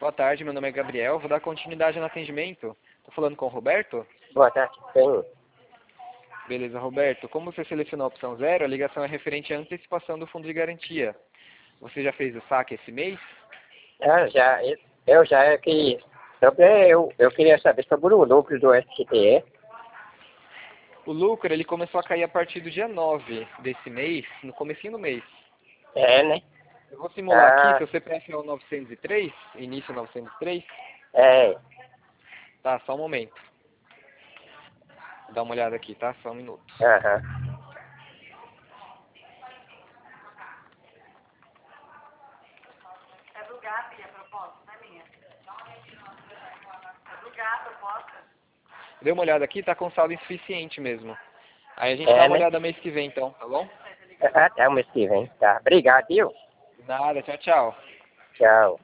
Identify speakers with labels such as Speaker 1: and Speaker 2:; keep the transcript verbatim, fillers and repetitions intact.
Speaker 1: Boa tarde, meu nome é Gabriel, vou dar continuidade no atendimento. Tô falando com o Roberto?
Speaker 2: Boa tarde, sim.
Speaker 1: Beleza, Roberto. Como você selecionou a opção zero, a ligação é referente à antecipação do fundo de garantia. Você já fez o saque esse mês?
Speaker 2: Eu já, eu já que sobre eu, eu queria saber sobre o lucro do S T E.
Speaker 1: O lucro, ele começou a cair a partir do dia nove desse mês, no comecinho do mês.
Speaker 2: É, né?
Speaker 1: Eu vou simular aqui,
Speaker 2: Ah,
Speaker 1: seu C P F é o novecentos e três, início novecentos e três.
Speaker 2: é.
Speaker 1: Tá, só um momento. Dá uma olhada aqui, tá? Só um minuto.
Speaker 2: Aham.
Speaker 3: É do gato e a proposta, não é minha. É do gato a proposta.
Speaker 1: Dê uma olhada aqui, tá com saldo insuficiente mesmo. Aí a gente dá
Speaker 2: É,
Speaker 1: uma
Speaker 2: né?
Speaker 1: olhada mês que vem, então, tá bom?
Speaker 2: Até o mês que vem. Tá. Obrigado, viu?
Speaker 1: Nada, tchau, tchau.
Speaker 2: Tchau.